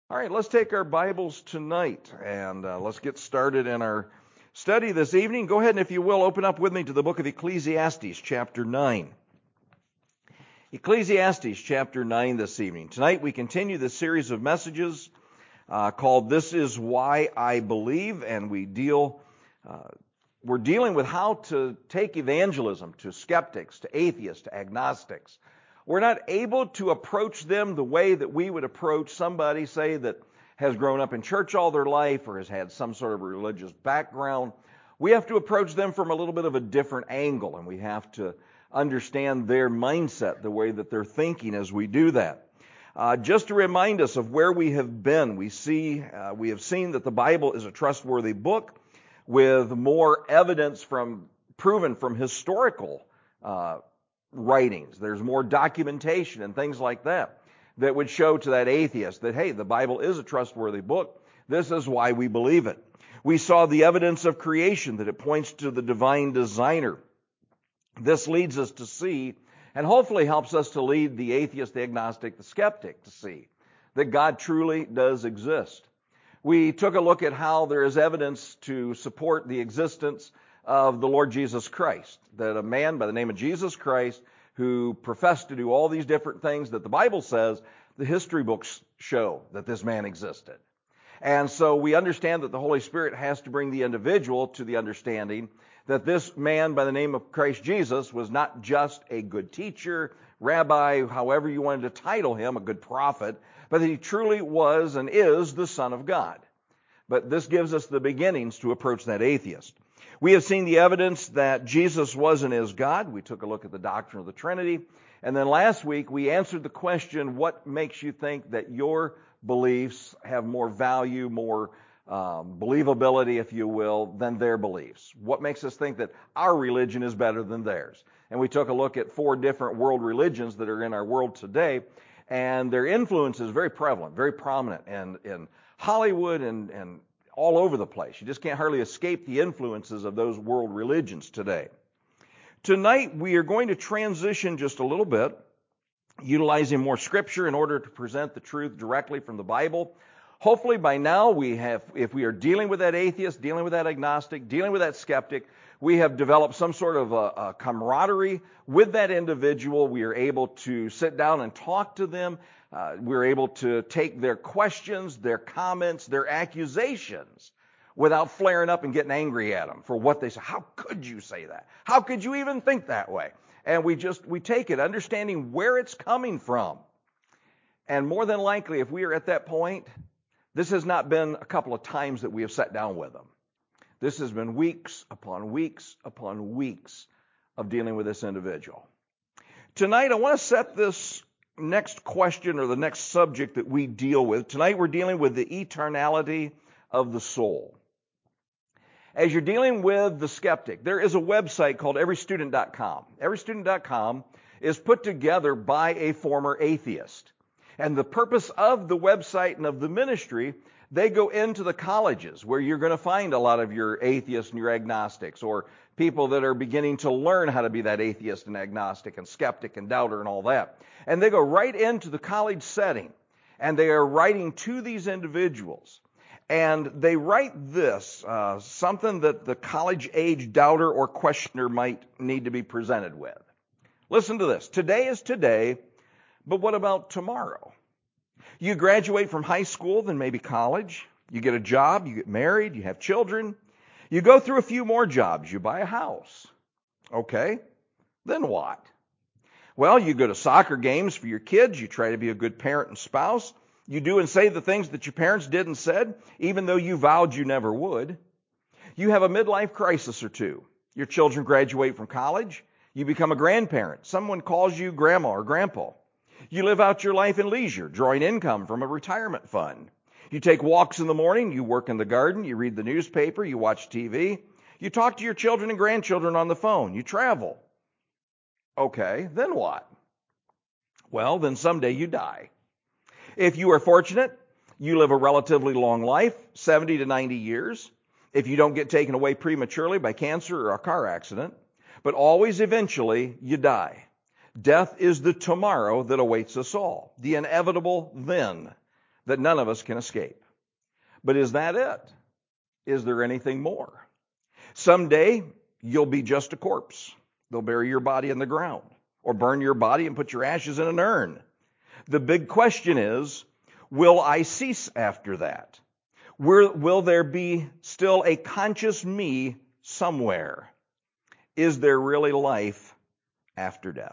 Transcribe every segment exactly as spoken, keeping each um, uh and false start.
All right, let's take our Bibles tonight and uh, let's get started in our study this evening. Go ahead and, if you will, open up with me to the book of Ecclesiastes, chapter nine. Ecclesiastes, chapter nine this evening. Tonight we continue this series of messages uh, called This Is Why I Believe, and we deal, uh, we're dealing with how to take evangelism to skeptics, to atheists, to agnostics. We're not able to approach them the way that we would approach somebody, say, that has grown up in church all their life or has had some sort of religious background. We have to approach them from a little bit of a different angle, and we have to understand their mindset, the way that they're thinking as we do that. Uh, just to remind us of where we have been, we see, uh, we have seen that the Bible is a trustworthy book with more evidence from proven from historical uh writings. There's more documentation and things like that that would show to that atheist that, hey, the Bible is a trustworthy book. This is why we believe it. We saw the evidence of creation, that it points to the divine designer. This leads us to see, and hopefully helps us to lead the atheist, the agnostic, the skeptic to see that God truly does exist. We took a look at how there is evidence to support the existence of the Lord Jesus Christ, that a man by the name of Jesus Christ who professed to do all these different things that the Bible says, the history books show that this man existed. And so we understand that the Holy Spirit has to bring the individual to the understanding that this man by the name of Christ Jesus was not just a good teacher, rabbi, however you wanted to title him, a good prophet, but that he truly was and is the Son of God. But this gives us the beginnings to approach that atheist. We have seen the evidence that Jesus was and is God. We took a look at the doctrine of the Trinity. And then last week we answered the question, what makes you think that your beliefs have more value, more um, believability, if you will, than their beliefs? What makes us think that our religion is better than theirs? And we took a look at four different world religions that are in our world today, and their influence is very prevalent, very prominent in, in Hollywood and, and all over the place. You just can't hardly escape the influences of those world religions today. Tonight we are going to transition just a little bit, utilizing more scripture in order to present the truth directly from the Bible. Hopefully by now we have, if we are dealing with that atheist, dealing with that agnostic, dealing with that skeptic, we have developed some sort of a, a camaraderie with that individual. We are able to sit down and talk to them. Uh, we're able to take their questions, their comments, their accusations without flaring up and getting angry at them for what they say. How could you say that? How could you even think that way? And we just, we take it, understanding where it's coming from. And more than likely, if we are at that point, this has not been a couple of times that we have sat down with them. This has been weeks upon weeks upon weeks of dealing with this individual. Tonight, I want to set this next question or the next subject that we deal with. Tonight we're dealing with the eternality of the soul. As you're dealing with the skeptic, there is a website called every student dot com. every student dot com is put together by a former atheist. And the purpose of the website and of the ministry, they go into the colleges where you're going to find a lot of your atheists and your agnostics, or people that are beginning to learn how to be that atheist and agnostic and skeptic and doubter and all that. And they go right into the college setting, and they are writing to these individuals. And they write this, uh, something that the college-age doubter or questioner might need to be presented with. Listen to this. Today is today, but what about tomorrow? You graduate from high school, then maybe college. You get a job, you get married, you have children. You go through a few more jobs. You buy a house. Okay, then what? Well, you go to soccer games for your kids. You try to be a good parent and spouse. You do and say the things that your parents did and said, even though you vowed you never would. You have a midlife crisis or two. Your children graduate from college. You become a grandparent. Someone calls you grandma or grandpa. You live out your life in leisure, drawing income from a retirement fund. You take walks in the morning, you work in the garden, you read the newspaper, you watch T V, you talk to your children and grandchildren on the phone, you travel. Okay, then what? Well, then someday you die. If you are fortunate, you live a relatively long life, seventy to ninety years, if you don't get taken away prematurely by cancer or a car accident, but always eventually you die. Death is the tomorrow that awaits us all, the inevitable then. that none of us can escape. But is that it? Is there anything more? Someday, you'll be just a corpse. They'll bury your body in the ground or burn your body and put your ashes in an urn. The big question is, will I cease after that? Will, will there be still a conscious me somewhere? Is there really life after death?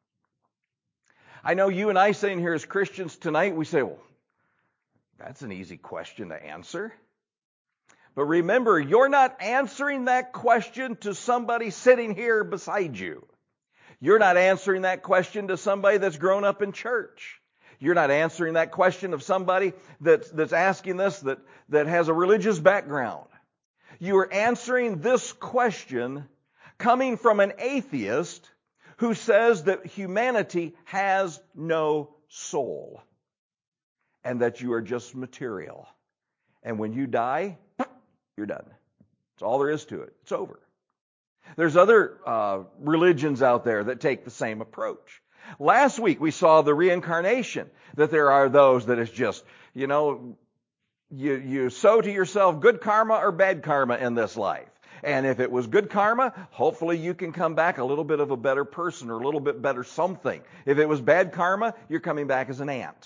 I know you and I sitting here as Christians tonight, we say, well, that's an easy question to answer. But remember, you're not answering that question to somebody sitting here beside you. You're not answering that question to somebody that's grown up in church. You're not answering that question of somebody that's, that's asking this that, that has a religious background. You are answering this question coming from an atheist who says that humanity has no soul and that you are just material. And when you die, you're done. That's all there is to it. It's over. There's other uh, religions out there that take the same approach. Last week we saw the reincarnation, that there are those that is just, you know, you, you sow to yourself good karma or bad karma in this life. And if it was good karma, hopefully you can come back a little bit of a better person or a little bit better something. If it was bad karma, you're coming back as an ant.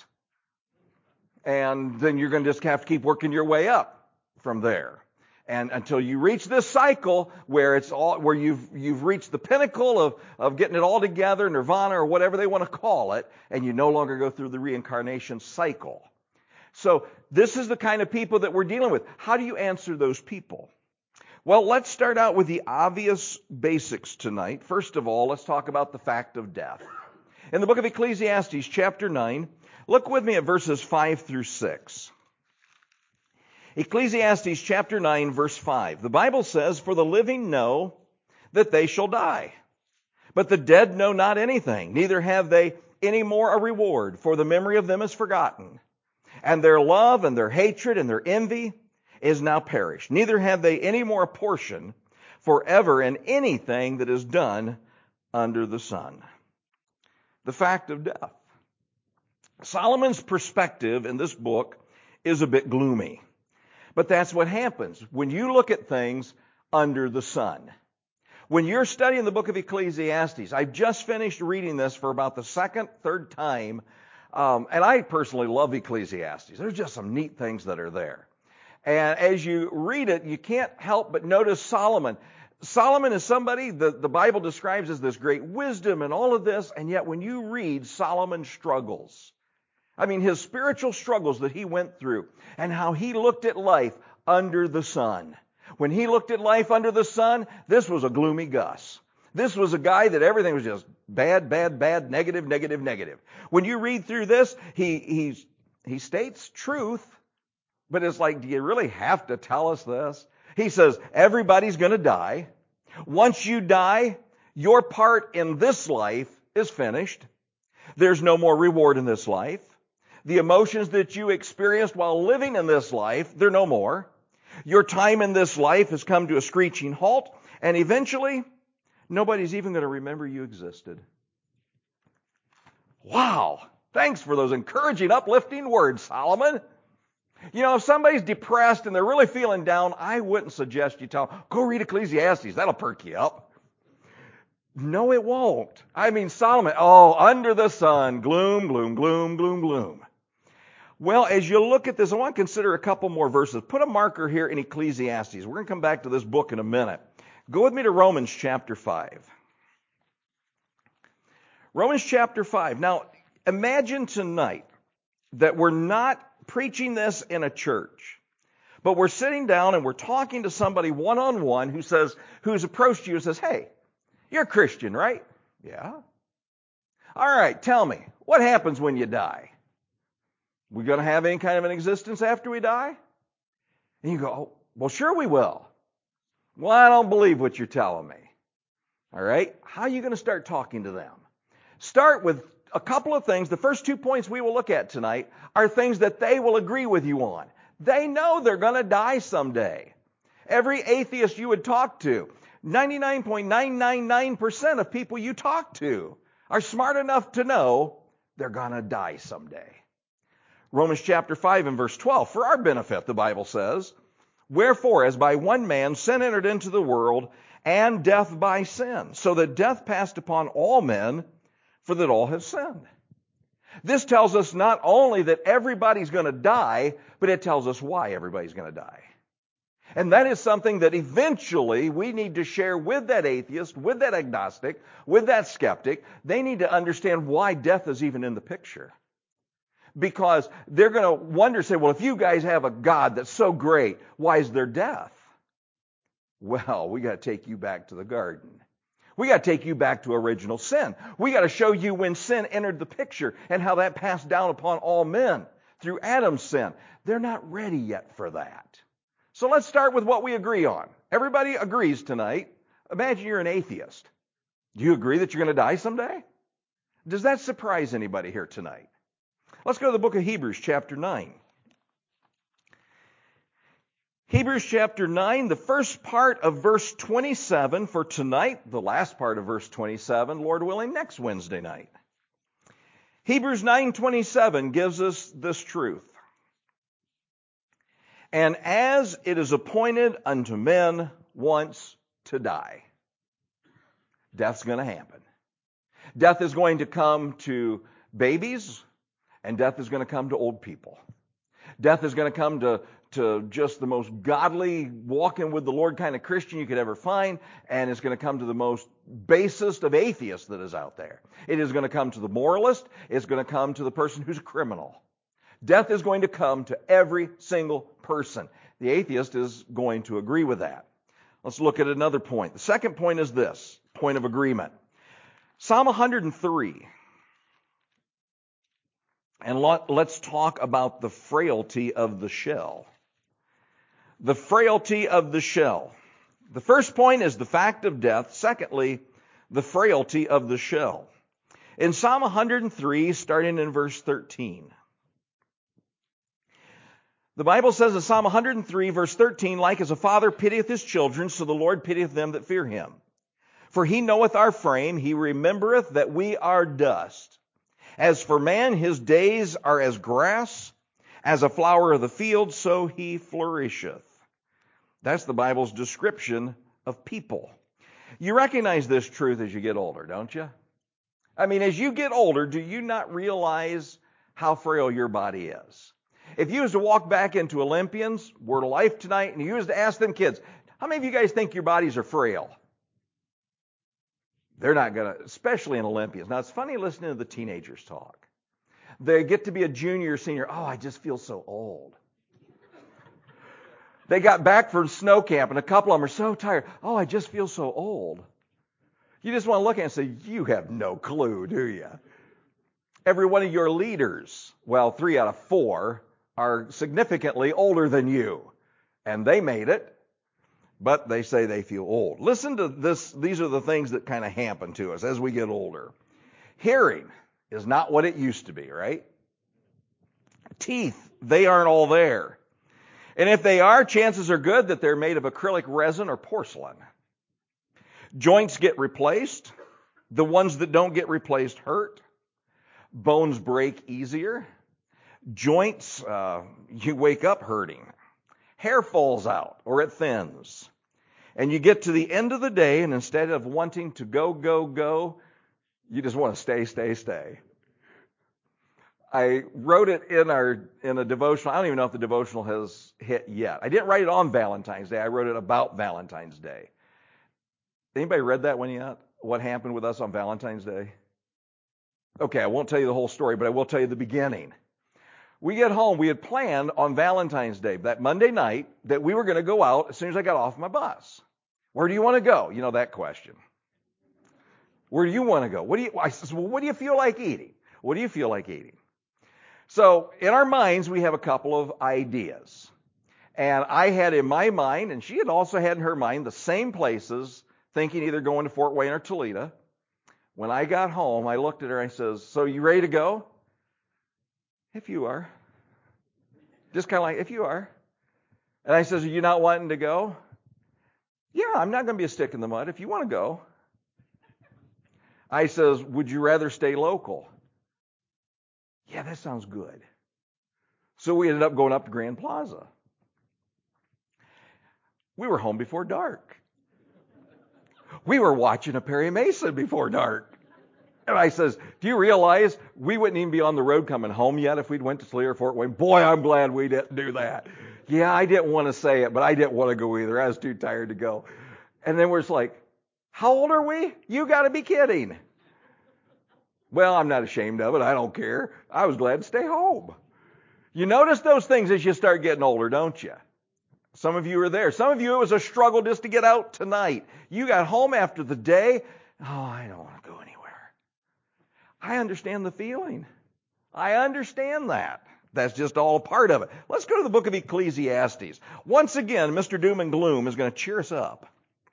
And then you're going to just have to keep working your way up from there. And until you reach this cycle where it's all, where you've, you've reached the pinnacle of, of getting it all together, nirvana or whatever they want to call it, and you no longer go through the reincarnation cycle. So this is the kind of people that we're dealing with. How do you answer those people? Well, let's start out with the obvious basics tonight. First of all, let's talk about the fact of death. In the book of Ecclesiastes, chapter nine, look with me at verses five through six. Ecclesiastes chapter nine, verse five. The Bible says, "For the living know that they shall die, but the dead know not anything, neither have they any more a reward, for the memory of them is forgotten. And their love and their hatred and their envy is now perished. Neither have they any more a portion forever in anything that is done under the sun." The fact of death. Solomon's perspective in this book is a bit gloomy. But that's what happens when you look at things under the sun. When you're studying the book of Ecclesiastes, I've just finished reading this for about the second, third time, um, and I personally love Ecclesiastes. There's just some neat things that are there. And as you read it, you can't help but notice Solomon. Solomon is somebody that the Bible describes as this great wisdom and all of this, and yet when you read Solomon's struggles, I mean, his spiritual struggles that he went through and how he looked at life under the sun. When he looked at life under the sun, this was a gloomy Gus. This was a guy that everything was just bad, bad, bad, negative, negative, negative. When you read through this, he, he's, he states truth, but it's like, do you really have to tell us this? He says, everybody's going to die. Once you die, your part in this life is finished. There's no more reward in this life. The emotions that you experienced while living in this life, they're no more. Your time in this life has come to a screeching halt, and eventually, nobody's even going to remember you existed. Wow! Thanks for those encouraging, uplifting words, Solomon. You know, if somebody's depressed and they're really feeling down, I wouldn't suggest you tell them, go read Ecclesiastes. That'll perk you up. No, it won't. I mean, Solomon, oh, under the sun, gloom, gloom, gloom, gloom, gloom. Well, as you look at this, I want to consider a couple more verses. Put a marker here in Ecclesiastes. We're going to come back to this book in a minute. Go with me to Romans chapter five. Romans chapter five. Now, imagine tonight that we're not preaching this in a church, but we're sitting down and we're talking to somebody one-on-one who says, who's approached you and says, hey, you're a Christian, right? Yeah. All right, tell me, what happens when you die? We going to have any kind of an existence after we die? And you go, oh, well, sure we will. Well, I don't believe what you're telling me. All right? How are you going to start talking to them? Start with a couple of things. The first two points we will look at tonight are things that they will agree with you on. They know they're going to die someday. Every atheist you would talk to, ninety-nine point nine nine nine percent of people you talk to are smart enough to know they're going to die someday. Romans chapter five and verse twelve, for our benefit, the Bible says, wherefore, as by one man sin entered into the world, and death by sin, so that death passed upon all men, for that all have sinned. This tells us not only that everybody's going to die, but it tells us why everybody's going to die. And that is something that eventually we need to share with that atheist, with that agnostic, with that skeptic. They need to understand why death is even in the picture. Because they're going to wonder, say, well, if you guys have a God that's so great, why is there death? Well, we got to take you back to the garden. We got to take you back to original sin. We got to show you when sin entered the picture and how that passed down upon all men through Adam's sin. They're not ready yet for that. So let's start with what we agree on. Everybody agrees tonight. Imagine you're an atheist. Do you agree that you're going to die someday? Does that surprise anybody here tonight? Let's go to the book of Hebrews chapter nine. Hebrews chapter nine, the first part of verse twenty-seven for tonight, the last part of verse twenty-seven, Lord willing, next Wednesday night. Hebrews nine twenty-seven gives us this truth. And as it is appointed unto men once to die. Death's going to happen. Death is going to come to babies, and death is going to come to old people. Death is going to come to, to just the most godly, walking with the Lord kind of Christian you could ever find, and it's going to come to the most basest of atheists that is out there. It is going to come to the moralist. It's going to come to the person who's a criminal. Death is going to come to every single person. The atheist is going to agree with that. Let's look at another point. The second point is this, point of agreement. Psalm one hundred three. And let's talk about the frailty of the shell. The frailty of the shell. The first point is the fact of death. Secondly, the frailty of the shell. In Psalm one hundred three, starting in verse thirteen. The Bible says in Psalm one hundred three, verse thirteen, like as a father pitieth his children, so the Lord pitieth them that fear him. For he knoweth our frame, he remembereth that we are dust. As for man, his days are as grass, as a flower of the field, so he flourisheth. That's the Bible's description of people. You recognize this truth as you get older, don't you? I mean, as you get older, do you not realize how frail your body is? If you was to walk back into Olympians, Word of Life tonight, and you was to ask them kids, how many of you guys think your bodies are frail? They're not going to, especially in Olympians. Now, it's funny listening to the teenagers talk. They get to be a junior or senior. Oh, I just feel so old. They got back from snow camp, and a couple of them are so tired. Oh, I just feel so old. You just want to look at it and say, you have no clue, do you? Every one of your leaders, well, three out of four, are significantly older than you. And they made it, but they say they feel old. Listen to this. These are the things that kind of happen to us as we get older. Hearing is not what it used to be, right? Teeth, they aren't all there. And if they are, chances are good that they're made of acrylic resin or porcelain. Joints get replaced. The ones that don't get replaced hurt. Bones break easier. Joints, uh, you wake up hurting. Hair falls out or it thins. And you get to the end of the day, and instead of wanting to go, go, go, you just want to stay, stay, stay. I wrote it in our in a devotional. I don't even know if the devotional has hit yet. I didn't write it on Valentine's Day. I wrote it about Valentine's Day. Anybody read that one yet? What happened with us on Valentine's Day? Okay, I won't tell you the whole story, but I will tell you the beginning. We get home. We had planned on Valentine's Day, that Monday night, that we were going to go out as soon as I got off my bus. Where do you want to go? You know that question. Where do you want to go? What do you? I said, well, what do you feel like eating? What do you feel like eating? So in our minds, we have a couple of ideas. And I had in my mind, and she had also had in her mind, the same places, thinking either going to Fort Wayne or Toledo. When I got home, I looked at her and I says, so you ready to go? If you are. Just kind of like, if you are. And I says, are you not wanting to go? Yeah, I'm not going to be a stick in the mud if you want to go. I says, would you rather stay local? Yeah, that sounds good. So we ended up going up to Grand Plaza. We were home before dark. We were watching a Perry Mason before dark. And I says, do you realize we wouldn't even be on the road coming home yet if we'd went to Toledo or Fort Wayne? Boy, I'm glad we didn't do that. Yeah, I didn't want to say it, but I didn't want to go either. I was too tired to go. And then we're just like, how old are we? You got to be kidding. Well, I'm not ashamed of it. I don't care. I was glad to stay home. You notice those things as you start getting older, don't you? Some of you are there. Some of you, it was a struggle just to get out tonight. You got home after the day. Oh, I don't want to go anywhere. I understand the feeling. I understand that. That's just all a part of it. Let's go to the book of Ecclesiastes. Once again, Mister Doom and Gloom is going to cheer us up.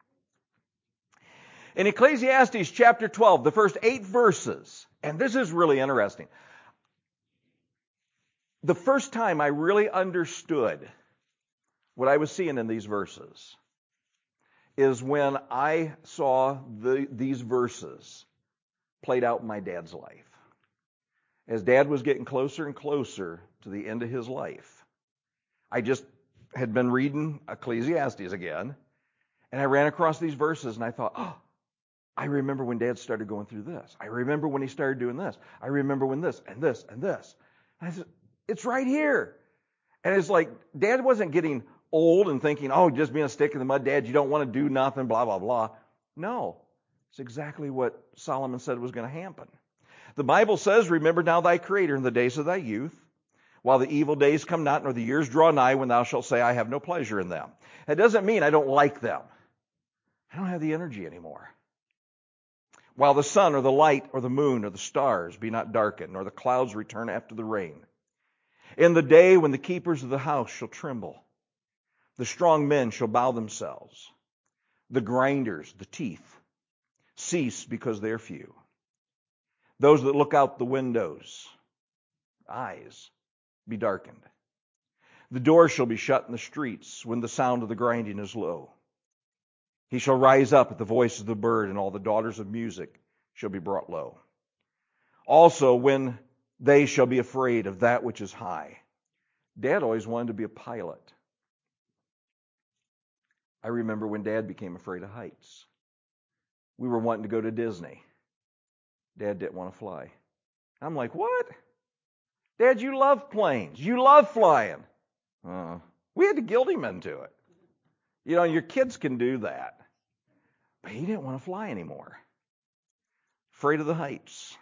In Ecclesiastes chapter twelve, the first eight verses, and this is really interesting. The first time I really understood what I was seeing in these verses is when I saw the, these verses played out in my dad's life. As Dad was getting closer and closer to the end of his life, I just had been reading Ecclesiastes again, and I ran across these verses, and I thought, oh, I remember when Dad started going through this. I remember when he started doing this. I remember when this and this and this. And I said, it's right here. And it's like, Dad wasn't getting old and thinking, oh, just being a stick in the mud, Dad, you don't want to do nothing, blah, blah, blah. No, it's exactly what Solomon said was going to happen. The Bible says, remember now thy Creator in the days of thy youth, while the evil days come not, nor the years draw nigh, when thou shalt say, I have no pleasure in them. It doesn't mean I don't like them. I don't have the energy anymore. While the sun or the light or the moon or the stars be not darkened, nor the clouds return after the rain. In the day when the keepers of the house shall tremble, the strong men shall bow themselves. The grinders, the teeth, cease because they are few. Those that look out the windows, eyes, be darkened. The doors shall be shut in the streets when the sound of the grinding is low. He shall rise up at the voice of the bird, and all the daughters of music shall be brought low. Also when they shall be afraid of that which is high. Dad always wanted to be a pilot. I remember when Dad became afraid of heights. We were wanting to go to Disney. Dad didn't want to fly. I'm like, what? Dad, you love planes. You love flying. Uh, we had to guilt him into it. You know, your kids can do that. But he didn't want to fly anymore. Afraid of the heights.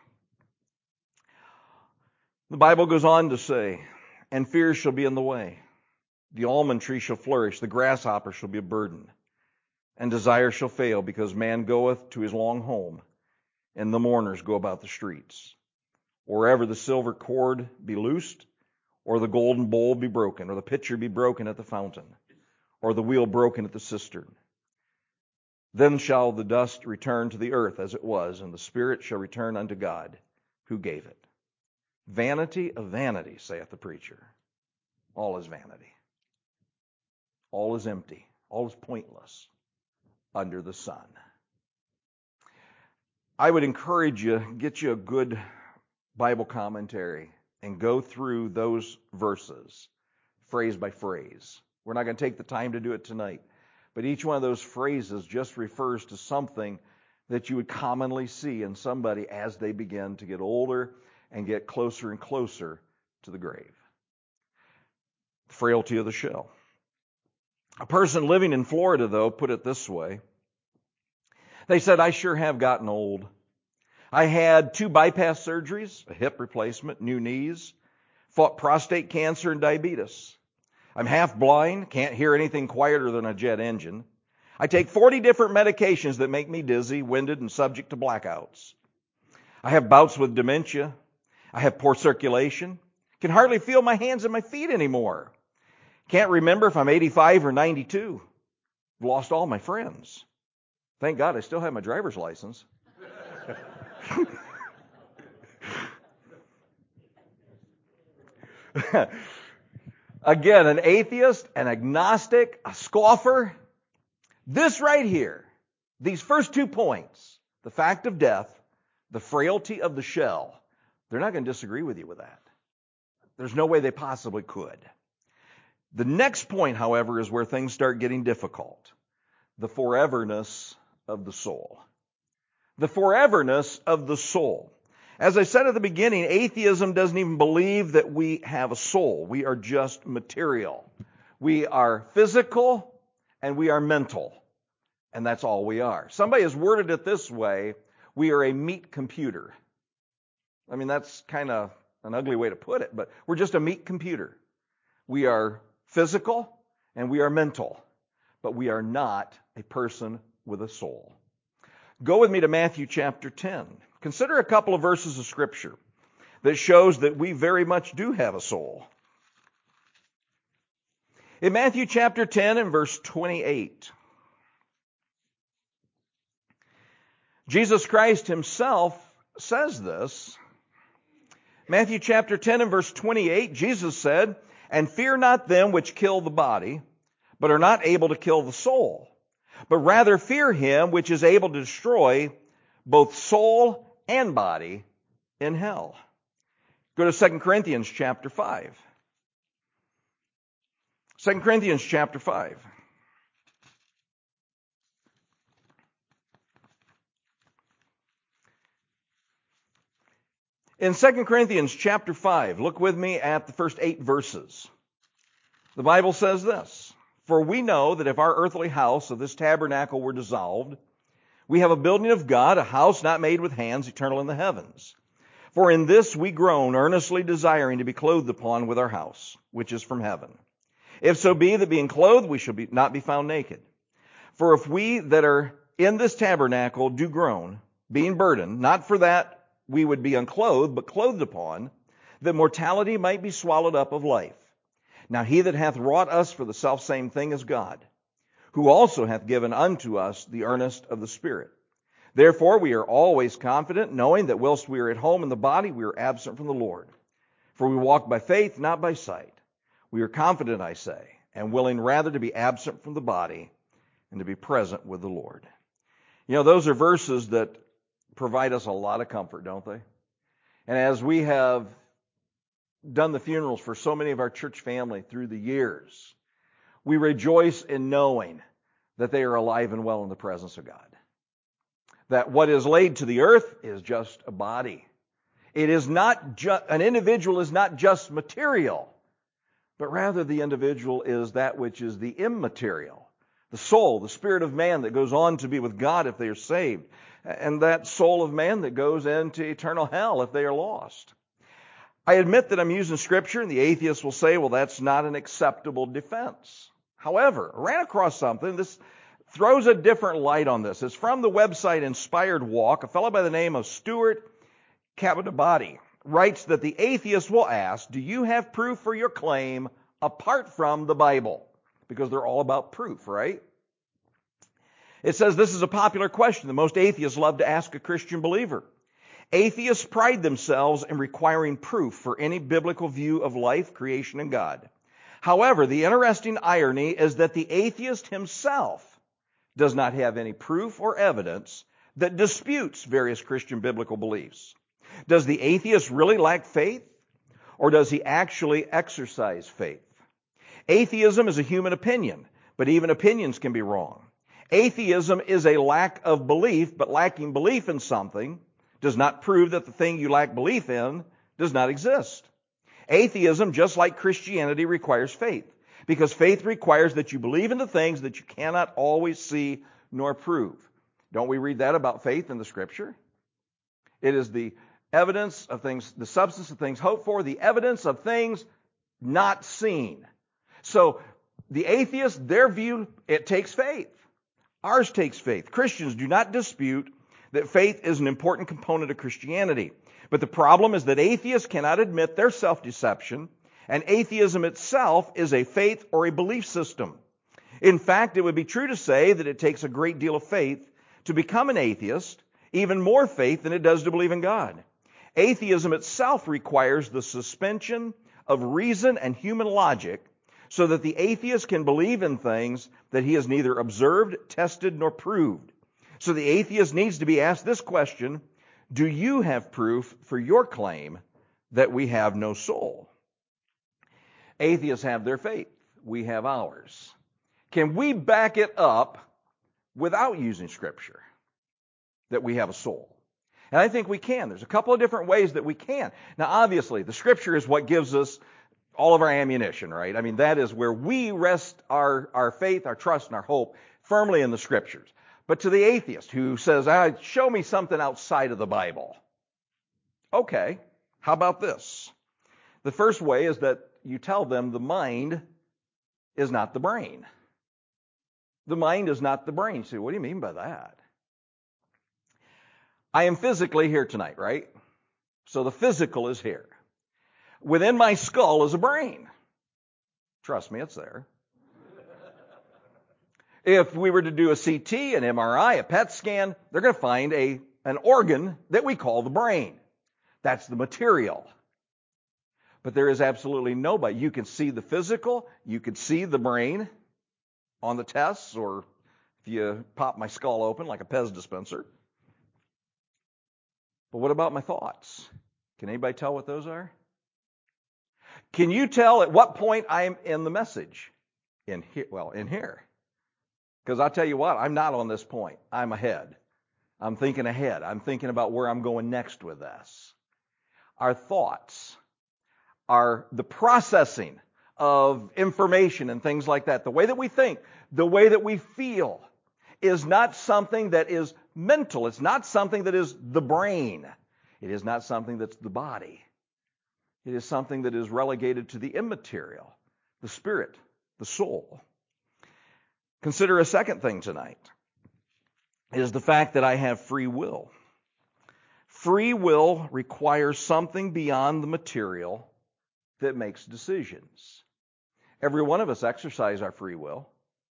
The Bible goes on to say, and fears shall be in the way. The almond tree shall flourish, the grasshopper shall be a burden, and desire shall fail, because man goeth to his long home, and the mourners go about the streets. Or ever the silver cord be loosed, or the golden bowl be broken, or the pitcher be broken at the fountain, or the wheel broken at the cistern. Then shall the dust return to the earth as it was, and the spirit shall return unto God, who gave it. Vanity of vanity, saith the preacher. All is vanity. All is empty. All is pointless under the sun. I would encourage you, get you a good Bible commentary and go through those verses, phrase by phrase. We're not going to take the time to do it tonight, but each one of those phrases just refers to something that you would commonly see in somebody as they begin to get older and get closer and closer to the grave. The frailty of the shell. A person living in Florida, though, put it this way. They said, I sure have gotten old. I had two bypass surgeries, a hip replacement, new knees, fought prostate cancer and diabetes. I'm half blind, can't hear anything quieter than a jet engine. I take forty different medications that make me dizzy, winded, and subject to blackouts. I have bouts with dementia. I have poor circulation. Can hardly feel my hands and my feet anymore. Can't remember if I'm eighty-five or ninety-two. I've lost all my friends. Thank God I still have my driver's license. Again, an atheist, an agnostic, a scoffer. This right here, these first two points, the fact of death, the frailty of the shell, they're not going to disagree with you with that. There's no way they possibly could. The next point, however, is where things start getting difficult. The foreverness of the soul. The foreverness of the soul. As I said at the beginning, atheism doesn't even believe that we have a soul. We are just material. We are physical and we are mental. And that's all we are. Somebody has worded it this way: we are a meat computer. I mean, that's kind of an ugly way to put it, but we're just a meat computer. We are physical and we are mental, but we are not a person with a soul. Go with me to Matthew chapter ten. Consider a couple of verses of Scripture that shows that we very much do have a soul. In Matthew chapter ten and verse twenty-eight, Jesus Christ himself says this. Matthew chapter ten and verse twenty-eight, Jesus said, "And fear not them which kill the body, but are not able to kill the soul, but rather fear him which is able to destroy both soul and body in hell." Go to Second Corinthians chapter five. Second Corinthians chapter five. In Second Corinthians chapter five, look with me at the first eight verses. The Bible says this: "For we know that if our earthly house of this tabernacle were dissolved, we have a building of God, a house not made with hands, eternal in the heavens. For in this we groan, earnestly desiring to be clothed upon with our house, which is from heaven. If so be that being clothed, we shall be, not be found naked. For if we that are in this tabernacle do groan, being burdened, not for that we would be unclothed, but clothed upon, that mortality might be swallowed up of life. Now he that hath wrought us for the selfsame thing is God, who also hath given unto us the earnest of the Spirit. Therefore we are always confident, knowing that whilst we are at home in the body, we are absent from the Lord. For we walk by faith, not by sight. We are confident, I say, and willing rather to be absent from the body and to be present with the Lord." You know, those are verses that provide us a lot of comfort, don't they? And as we have done the funerals for so many of our church family through the years, we rejoice in knowing that they are alive and well in the presence of God. That what is laid to the earth is just a body. It is not just, an individual is not just material, but rather the individual is that which is the immaterial. The soul, the spirit of man that goes on to be with God if they are saved. And that soul of man that goes into eternal hell if they are lost. I admit that I'm using Scripture, and the atheist will say, well, that's not an acceptable defense. However, I ran across something. This throws a different light on this. It's from the website Inspired Walk. A fellow by the name of Stuart Kabadabadi writes that the atheist will ask, do you have proof for your claim apart from the Bible? Because they're all about proof, right? It says this is a popular question that most atheists love to ask a Christian believer. Atheists pride themselves in requiring proof for any biblical view of life, creation, and God. However, the interesting irony is that the atheist himself does not have any proof or evidence that disputes various Christian biblical beliefs. Does the atheist really lack faith, or does he actually exercise faith? Atheism is a human opinion, but even opinions can be wrong. Atheism is a lack of belief, but lacking belief in something does not prove that the thing you lack belief in does not exist. Atheism, just like Christianity, requires faith, because faith requires that you believe in the things that you cannot always see nor prove. Don't we read that about faith in the Scripture? It is the evidence of things, the substance of things hoped for, the evidence of things not seen. So the atheist, their view, it takes faith. Ours takes faith. Christians do not dispute that faith is an important component of Christianity. But the problem is that atheists cannot admit their self-deception, and atheism itself is a faith or a belief system. In fact, it would be true to say that it takes a great deal of faith to become an atheist, even more faith than it does to believe in God. Atheism itself requires the suspension of reason and human logic so that the atheist can believe in things that he has neither observed, tested, nor proved. So the atheist needs to be asked this question: do you have proof for your claim that we have no soul? Atheists have their faith. We have ours. Can we back it up without using Scripture that we have a soul? And I think we can. There's a couple of different ways that we can. Now, obviously, the Scripture is what gives us all of our ammunition, right? I mean, that is where we rest our, our faith, our trust, and our hope firmly in the Scriptures. But to the atheist who says, ah, show me something outside of the Bible. Okay, how about this? The first way is that you tell them the mind is not the brain. The mind is not the brain. You say, what do you mean by that? I am physically here tonight, right? So the physical is here. Within my skull is a brain. Trust me, it's there. If we were to do a C T, an M R I, a P E T scan, they're going to find a, an organ that we call the brain. That's the material. But there is absolutely nobody. You can see the physical, you can see the brain on the tests, or if you pop my skull open like a Pez dispenser. But what about my thoughts? Can anybody tell what those are? Can you tell at what point I'm in the message? In here, well, in here. Because I'll tell you what, I'm not on this point. I'm ahead. I'm thinking ahead. I'm thinking about where I'm going next with this. Our thoughts are the processing of information and things like that. The way that we think, the way that we feel is not something that is mental. It's not something that is the brain. It is not something that's the body. It is something that is relegated to the immaterial, the spirit, the soul. Consider a second thing tonight, is the fact that I have free will. Free will requires something beyond the material that makes decisions. Every one of us exercise our free will.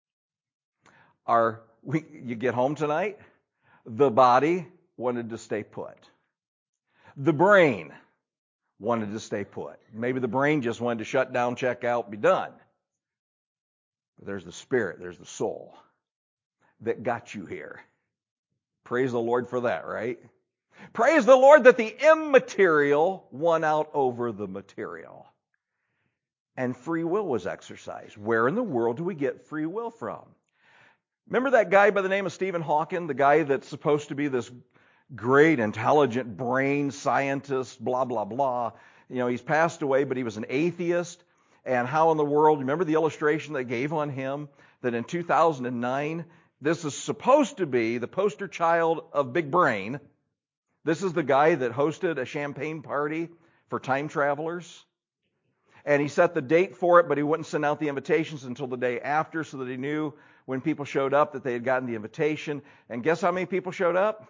Our, we, you get home tonight, the body wanted to stay put. The brain wanted to stay put. Maybe the brain just wanted to shut down, check out, be done. But there's the spirit, there's the soul that got you here. Praise the Lord for that, right? Praise the Lord that the immaterial won out over the material. And free will was exercised. Where in the world do we get free will from? Remember that guy by the name of Stephen Hawking, the guy that's supposed to be this great, intelligent brain scientist, blah, blah, blah. You know, he's passed away, but he was an atheist. And how in the world, remember the illustration they gave on him? That in two thousand nine, this is supposed to be the poster child of Big Brain. This is the guy that hosted a champagne party for time travelers. And he set the date for it, but he wouldn't send out the invitations until the day after so that he knew when people showed up that they had gotten the invitation. And guess how many people showed up?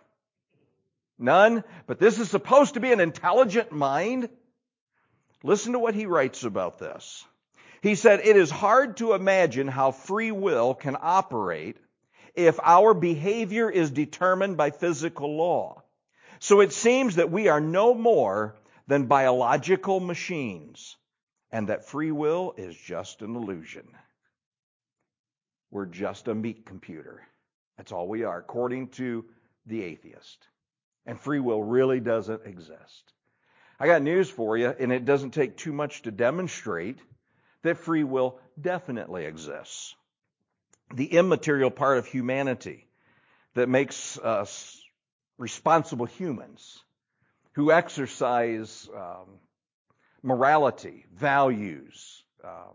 None. But this is supposed to be an intelligent mind. Listen to what he writes about this. He said, "It is hard to imagine how free will can operate if our behavior is determined by physical law. So it seems that we are no more than biological machines, and that free will is just an illusion. We're just a meat computer. That's all we are, according to the atheist. And free will really doesn't exist." I got news for you, and it doesn't take too much to demonstrate that free will definitely exists. The immaterial part of humanity that makes us responsible humans who exercise um, morality, values, um,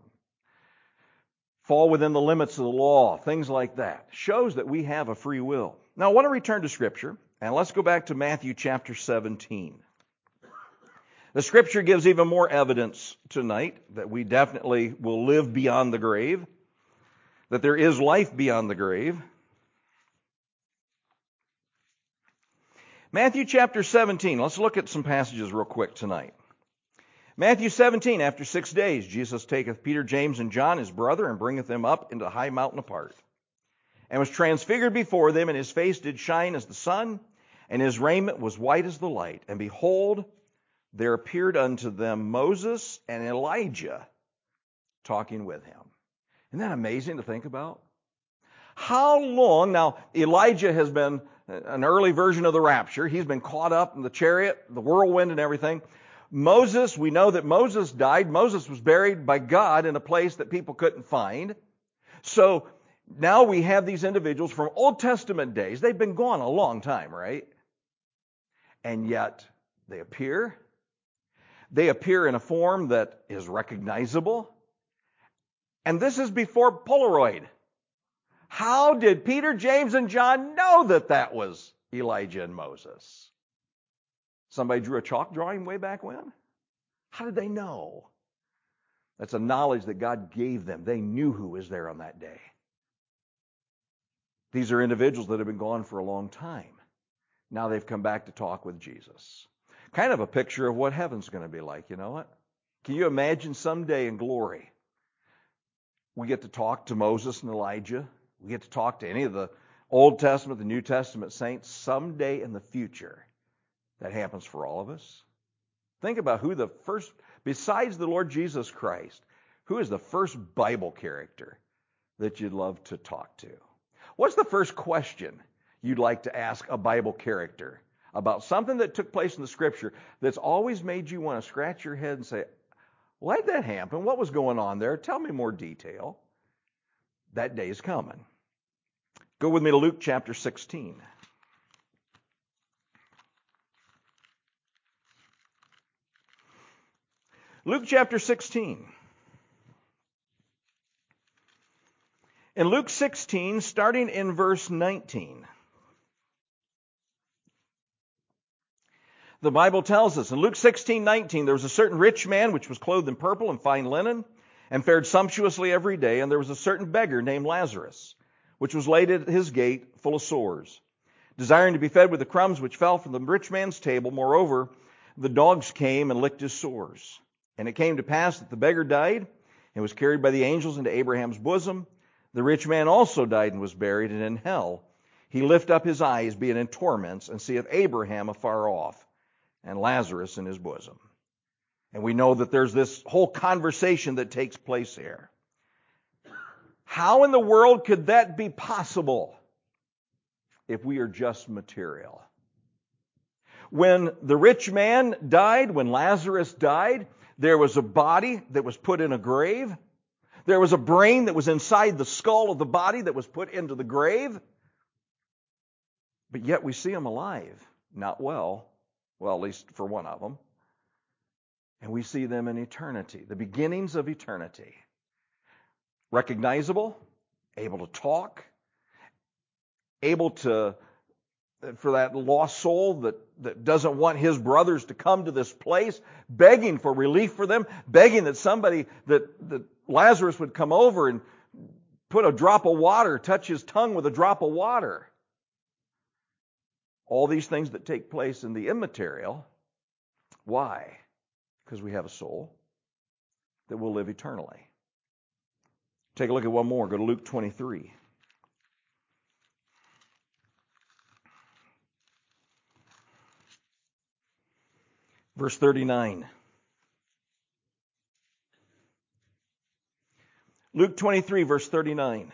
fall within the limits of the law, things like that, shows that we have a free will. Now, I want to return to Scripture, and let's go back to Matthew chapter seventeen. The Scripture gives even more evidence tonight that we definitely will live beyond the grave, that there is life beyond the grave. Matthew chapter seventeen. Let's look at some passages real quick tonight. Matthew seventeen, after six days, Jesus taketh Peter, James, and John, his brother, and bringeth them up into a high mountain apart, and was transfigured before them, and his face did shine as the sun, and his raiment was white as the light. And behold, there appeared unto them Moses and Elijah talking with him. Isn't that amazing to think about? How long, now Elijah has been an early version of the rapture. He's been caught up in the chariot, the whirlwind and everything. Moses, we know that Moses died. Moses was buried by God in a place that people couldn't find. So now we have these individuals from Old Testament days. They've been gone a long time, right? And yet they appear. They appear in a form that is recognizable. And this is before Polaroid. How did Peter, James, and John know that that was Elijah and Moses? Somebody drew a chalk drawing way back when? How did they know? That's a knowledge that God gave them. They knew who was there on that day. These are individuals that have been gone for a long time. Now they've come back to talk with Jesus. Kind of a picture of what heaven's going to be like, you know what? Can you imagine someday in glory, we get to talk to Moses and Elijah. We get to talk to any of the Old Testament, the New Testament saints. Someday in the future, that happens for all of us. Think about who the first, besides the Lord Jesus Christ, who is the first Bible character that you'd love to talk to? What's the first question you'd like to ask a Bible character about something that took place in the Scripture that's always made you want to scratch your head and say, why did that happen? What was going on there? Tell me more detail. That day is coming. Go with me to Luke chapter sixteen. Luke chapter sixteen. In Luke sixteen, starting in verse nineteen, the Bible tells us in Luke sixteen nineteen, there was a certain rich man which was clothed in purple and fine linen and fared sumptuously every day, and there was a certain beggar named Lazarus, which was laid at his gate full of sores, desiring to be fed with the crumbs which fell from the rich man's table. Moreover, the dogs came and licked his sores. And it came to pass that the beggar died and was carried by the angels into Abraham's bosom. The rich man also died and was buried, and in hell he lift up his eyes, being in torments, and seeth Abraham afar off, and Lazarus in his bosom. And we know that there's this whole conversation that takes place here. How in the world could that be possible if we are just material? When the rich man died, when Lazarus died, there was a body that was put in a grave. There was a brain that was inside the skull of the body that was put into the grave. But yet we see them alive. Not well. Well, at least for one of them. And we see them in eternity. The beginnings of eternity. Recognizable. Able to talk. Able to, for that lost soul that, that doesn't want his brothers to come to this place, begging for relief for them, begging that somebody, that, that Lazarus would come over and put a drop of water, touch his tongue with a drop of water. All these things that take place in the immaterial. Why? Because we have a soul that will live eternally. Take a look at one more. Go to Luke twenty-three. Verse thirty-nine. Luke twenty-three, verse thirty-nine.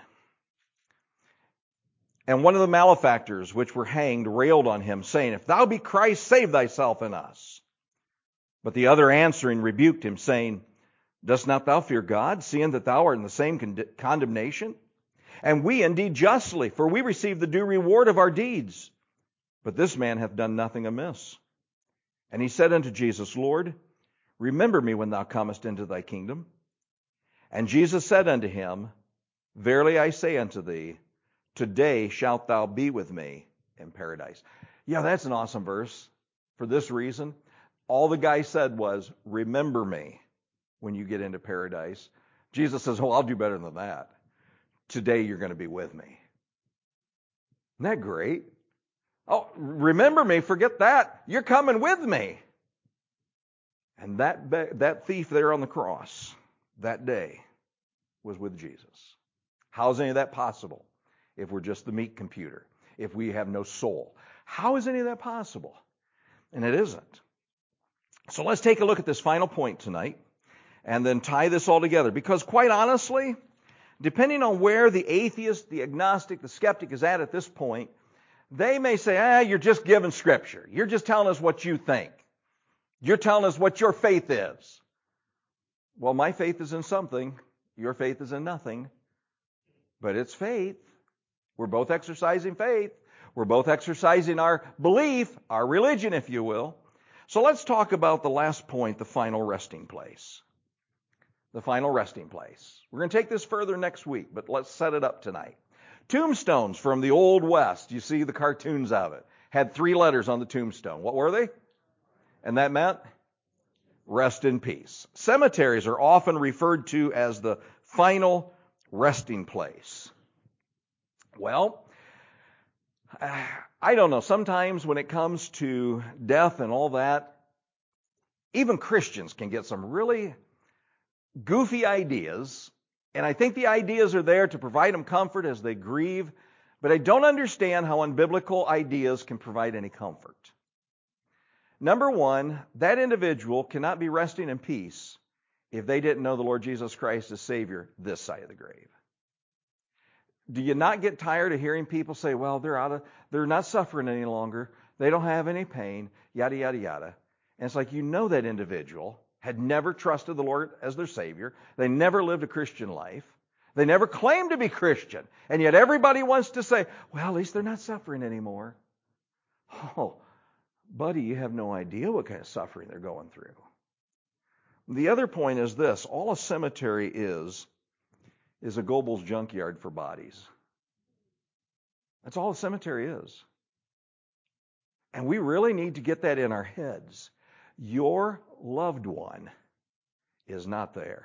And one of the malefactors which were hanged railed on him, saying, If thou be Christ, save thyself and us. But the other answering rebuked him, saying, Dost not thou fear God, seeing that thou art in the same con- condemnation? And we indeed justly, for we receive the due reward of our deeds. But this man hath done nothing amiss. And he said unto Jesus, Lord, remember me when thou comest into thy kingdom. And Jesus said unto him, Verily I say unto thee, today shalt thou be with me in paradise. Yeah, that's an awesome verse. For this reason, all the guy said was, remember me when you get into paradise. Jesus says, oh, I'll do better than that. Today you're going to be with me. Isn't that great? Oh, remember me, forget that. You're coming with me. And that that thief there on the cross, that day, was with Jesus. How is any of that possible if we're just the meat computer, if we have no soul? How is any of that possible? And it isn't. So let's take a look at this final point tonight and then tie this all together. Because quite honestly, depending on where the atheist, the agnostic, the skeptic is at at this point, they may say, ah, you're just giving Scripture. You're just telling us what you think. You're telling us what your faith is. Well, my faith is in something. Your faith is in nothing. But it's faith. We're both exercising faith. We're both exercising our belief, our religion, if you will. So let's talk about the last point, the final resting place. The final resting place. We're going to take this further next week, but let's set it up tonight. Tombstones from the Old West. You see the cartoons of it. Had three letters on the tombstone. What were they? And that meant rest in peace. Cemeteries are often referred to as the final resting place. Well, I don't know. Sometimes when it comes to death and all that, even Christians can get some really goofy ideas. And I think the ideas are there to provide them comfort as they grieve. But I don't understand how unbiblical ideas can provide any comfort. Number one, that individual cannot be resting in peace if they didn't know the Lord Jesus Christ as Savior this side of the grave. Do you not get tired of hearing people say, well, they're out of, they're not suffering any longer. They don't have any pain, yada, yada, yada. And it's like, you know that individual had never trusted the Lord as their Savior. They never lived a Christian life. They never claimed to be Christian. And yet everybody wants to say, well, at least they're not suffering anymore. Oh, buddy, you have no idea what kind of suffering they're going through. The other point is this. All a cemetery is, is a Goebbels junkyard for bodies. That's all a cemetery is. And we really need to get that in our heads. Your loved one is not there.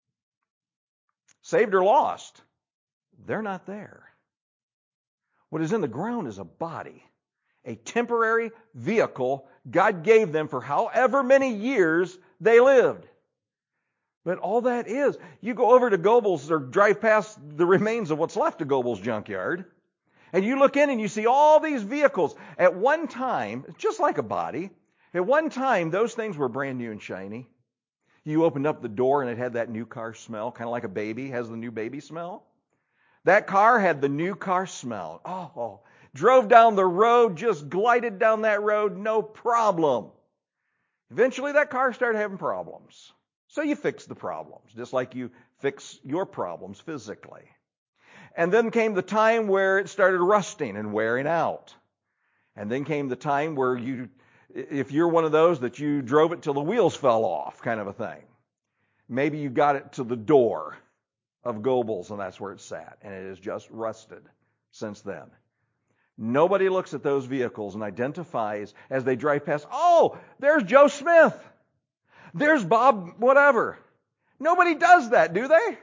Saved or lost, they're not there. What is in the ground is a body, a temporary vehicle God gave them for however many years they lived. But all that is, you go over to Goebbels or drive past the remains of what's left of Goebbels' junkyard, and you look in and you see all these vehicles. At one time, just like a body, at one time, those things were brand new and shiny. You opened up the door and it had that new car smell, kind of like a baby has the new baby smell. That car had the new car smell. Oh, drove down the road, just glided down that road, no problem. Eventually, that car started having problems. So you fix the problems, just like you fix your problems physically. And then came the time where it started rusting and wearing out. And then came the time where you, if you're one of those that you drove it till the wheels fell off, kind of a thing. Maybe you got it to the door of Goebbels and that's where it sat. And it has just rusted since then. Nobody looks at those vehicles and identifies as they drive past, oh, there's Joe Smith. There's Bob whatever. Nobody does that, do they?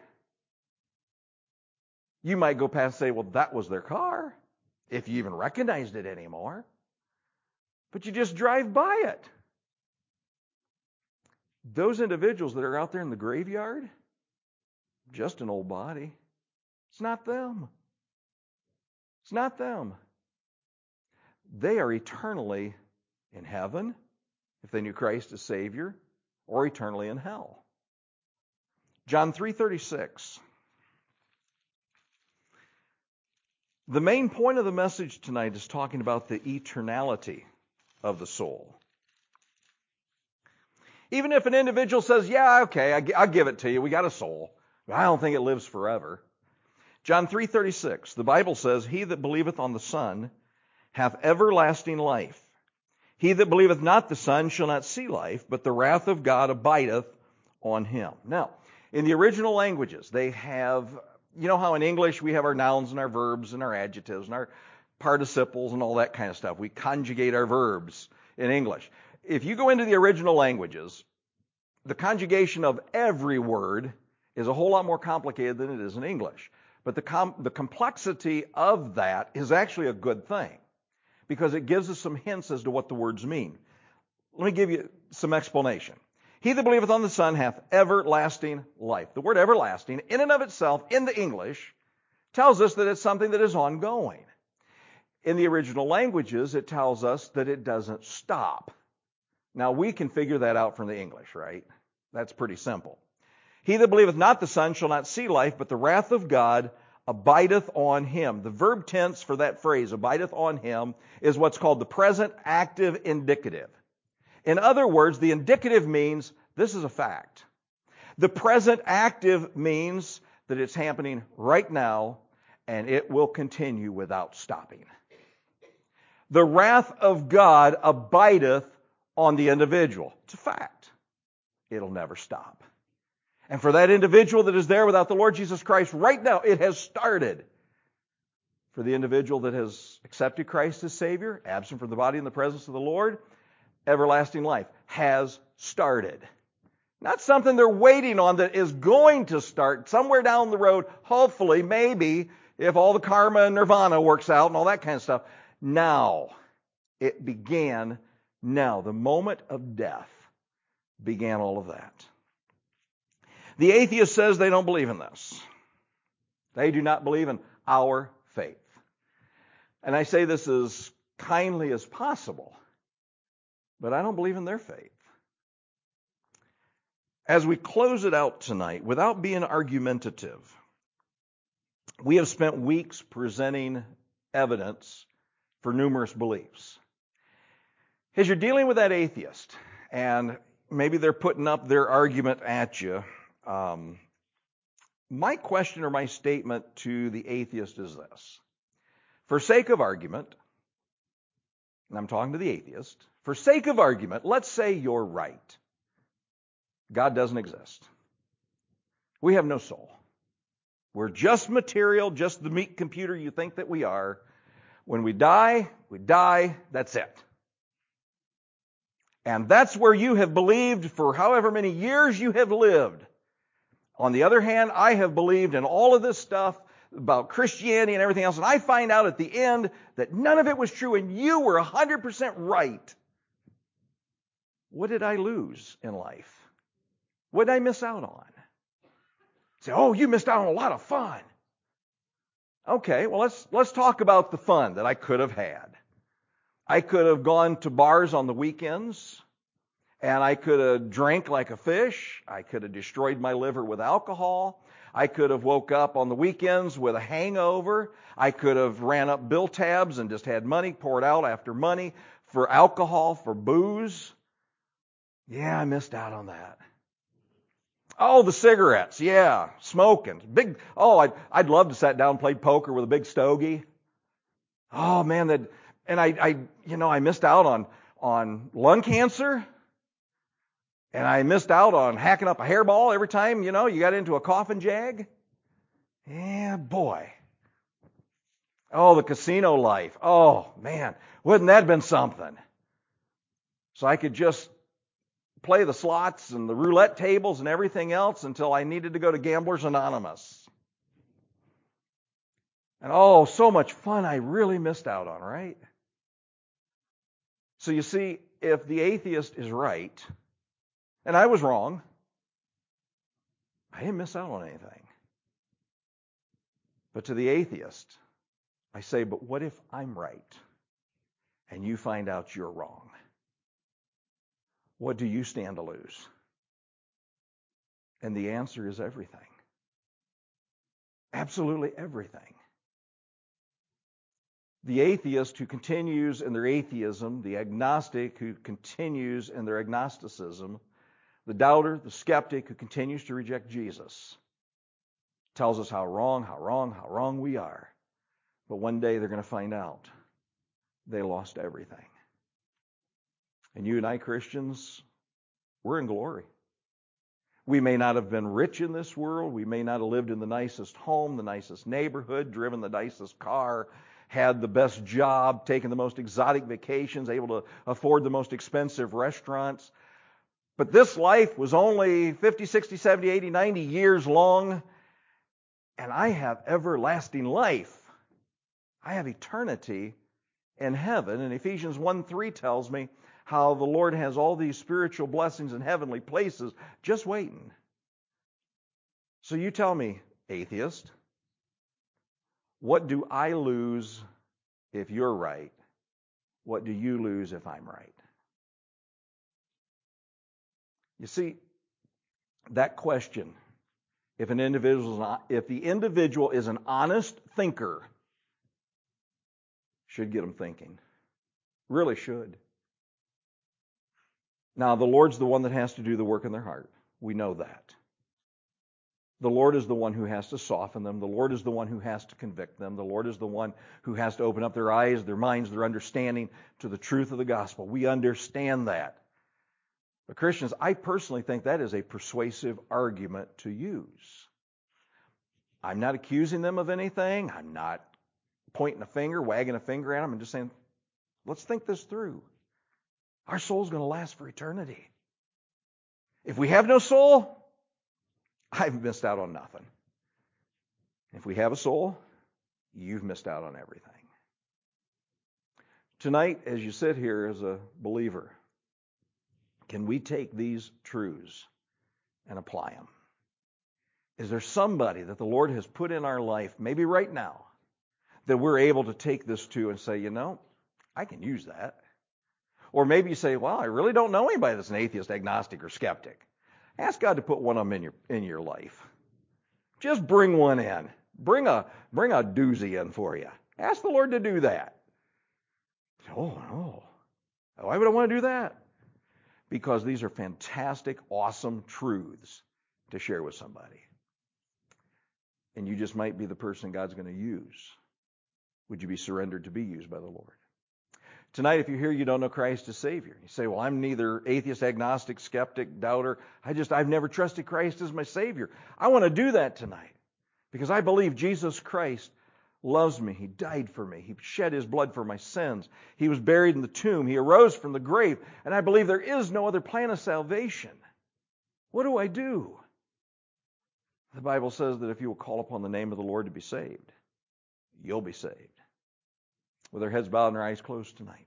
You might go past and say, well, that was their car, if you even recognized it anymore. But you just drive by it. Those individuals that are out there in the graveyard, just an old body. It's not them. It's not them. They are eternally in heaven, if they knew Christ as Savior, or eternally in hell. John three thirty-six. The main point of the message tonight is talking about the eternality of the soul. Even if an individual says, yeah, okay, I'll give it to you, we got a soul, but I don't think it lives forever. John three thirty-six, the Bible says, he that believeth on the Son hath everlasting life. He that believeth not the Son shall not see life, but the wrath of God abideth on him. Now, in the original languages, they have, you know how in English we have our nouns and our verbs and our adjectives and our participles and all that kind of stuff. We conjugate our verbs in English. If you go into the original languages, the conjugation of every word is a whole lot more complicated than it is in English. But the, com- the complexity of that is actually a good thing, because it gives us some hints as to what the words mean. Let me give you some explanation. He that believeth on the Son hath everlasting life. The word everlasting, in and of itself, in the English, tells us that it's something that is ongoing. In the original languages, it tells us that it doesn't stop. Now, we can figure that out from the English, right? That's pretty simple. He that believeth not the Son shall not see life, but the wrath of God abideth on him. The verb tense for that phrase, abideth on him, is what's called the present active indicative. In other words, the indicative means this is a fact. The present active means that it's happening right now and it will continue without stopping. The wrath of God abideth on the individual. It's a fact. It'll never stop. And for that individual that is there without the Lord Jesus Christ right now, it has started. For the individual that has accepted Christ as Savior, absent from the body in the presence of the Lord, everlasting life has started. Not something they're waiting on that is going to start somewhere down the road, hopefully, maybe, if all the karma and nirvana works out and all that kind of stuff. Now. It began now. The moment of death began all of that. The atheist says they don't believe in this. They do not believe in our faith. And I say this as kindly as possible, but I don't believe in their faith. As we close it out tonight, without being argumentative, we have spent weeks presenting evidence for numerous beliefs. As you're dealing with that atheist, and maybe they're putting up their argument at you, um, my question or my statement to the atheist is this. For sake of argument, and I'm talking to the atheist, for sake of argument, let's say you're right. God doesn't exist. We have no soul. We're just material, just the meat computer you think that we are. When we die, we die, that's it. And that's where you have believed for however many years you have lived. On the other hand, I have believed in all of this stuff about Christianity and everything else, and I find out at the end that none of it was true and you were one hundred percent right. What did I lose in life? What did I miss out on? Say, oh, you missed out on a lot of fun. Okay, well, let's let's talk about the fun that I could have had. I could have gone to bars on the weekends, and I could have drank like a fish. I could have destroyed my liver with alcohol. I could have woke up on the weekends with a hangover. I could have ran up bill tabs and just had money poured out after money for alcohol, for booze. Yeah, I missed out on that. Oh, the cigarettes. Yeah, smoking. Big. Oh, I'd, I'd love to sit down and play poker with a big stogie. Oh, man, that. And I, I, you know, I missed out on, on lung cancer. And I missed out on hacking up a hairball every time, you know, you got into a coffin jag. Yeah, boy. Oh, the casino life. Oh, man, wouldn't that have been something? So I could just play the slots and the roulette tables and everything else until I needed to go to Gamblers Anonymous. And oh, so much fun I really missed out on, right? So you see, if the atheist is right, and I was wrong, I didn't miss out on anything. But to the atheist, I say, but what if I'm right and you find out you're wrong? What do you stand to lose? And the answer is everything. Absolutely everything. The atheist who continues in their atheism, the agnostic who continues in their agnosticism, the doubter, the skeptic who continues to reject Jesus, tells us how wrong, how wrong, how wrong we are. But one day they're going to find out they lost everything. And you and I, Christians, we're in glory. We may not have been rich in this world. We may not have lived in the nicest home, the nicest neighborhood, driven the nicest car, had the best job, taken the most exotic vacations, able to afford the most expensive restaurants. But this life was only fifty, sixty, seventy, eighty, ninety years long, and I have everlasting life. I have eternity in heaven. And Ephesians one three tells me how the Lord has all these spiritual blessings in heavenly places just waiting. So you tell me, atheist, what do I lose if you're right? What do you lose if I'm right? You see, that question, if an individual is not, if the individual is an honest thinker, should get them thinking. Really should. Now, the Lord's the one that has to do the work in their heart. We know that. The Lord is the one who has to soften them. The Lord is the one who has to convict them. The Lord is the one who has to open up their eyes, their minds, their understanding to the truth of the gospel. We understand that. But Christians, I personally think that is a persuasive argument to use. I'm not accusing them of anything. I'm not pointing a finger, wagging a finger at them. I'm just saying, let's think this through. Our soul's going to last for eternity. If we have no soul, I've missed out on nothing. If we have a soul, you've missed out on everything. Tonight, as you sit here as a believer, can we take these truths and apply them? Is there somebody that the Lord has put in our life, maybe right now, that we're able to take this to and say, you know, I can use that? Or maybe you say, well, I really don't know anybody that's an atheist, agnostic, or skeptic. Ask God to put one of them in your in your life. Just bring one in. Bring a bring a doozy in for you. Ask the Lord to do that. Oh, no. Why would I want to do that? Because these are fantastic, awesome truths to share with somebody. And you just might be the person God's going to use. Would you be surrendered to be used by the Lord? Tonight, if you're here, you don't know Christ as Savior. You say, well, I'm neither atheist, agnostic, skeptic, doubter. I just, I've never trusted Christ as my Savior. I want to do that tonight because I believe Jesus Christ loves me. He died for me. He shed His blood for my sins. He was buried in the tomb. He arose from the grave. And I believe there is no other plan of salvation. What do I do? The Bible says that if you will call upon the name of the Lord to be saved, you'll be saved. With our heads bowed and our eyes closed tonight.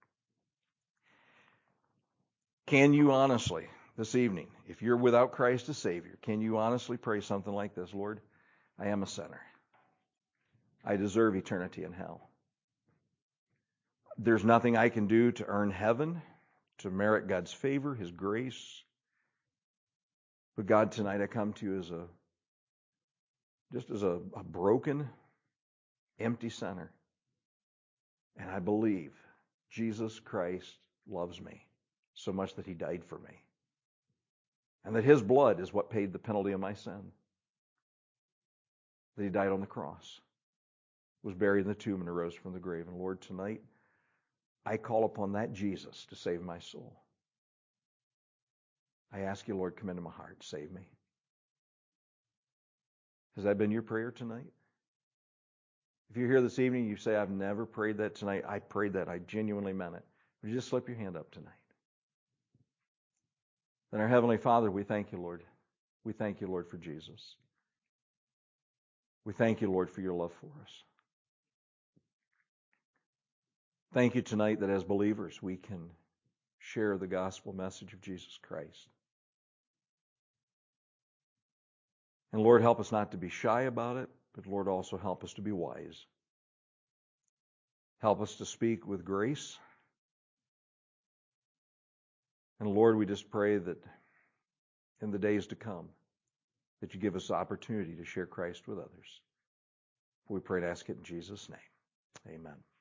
Can you honestly, this evening, if you're without Christ as Savior, can you honestly pray something like this? Lord, I am a sinner. I deserve eternity in hell. There's nothing I can do to earn heaven, to merit God's favor, His grace. But God, tonight I come to you as a, just as a, a broken, empty sinner. And I believe Jesus Christ loves me so much that He died for me. And that His blood is what paid the penalty of my sin. That He died on the cross, was buried in the tomb, and arose from the grave. And Lord, tonight, I call upon that Jesus to save my soul. I ask you, Lord, come into my heart, save me. Has that been your prayer tonight? If you're here this evening, you say, I've never prayed that tonight. I prayed that. I genuinely meant it. Would you just slip your hand up tonight? Then our Heavenly Father, we thank you, Lord. We thank you, Lord, for Jesus. We thank you, Lord, for your love for us. Thank you tonight that as believers we can share the gospel message of Jesus Christ. And Lord, help us not to be shy about it, but Lord, also help us to be wise. Help us to speak with grace. And Lord, we just pray that in the days to come, that you give us the opportunity to share Christ with others. We pray and ask it in Jesus' name. Amen.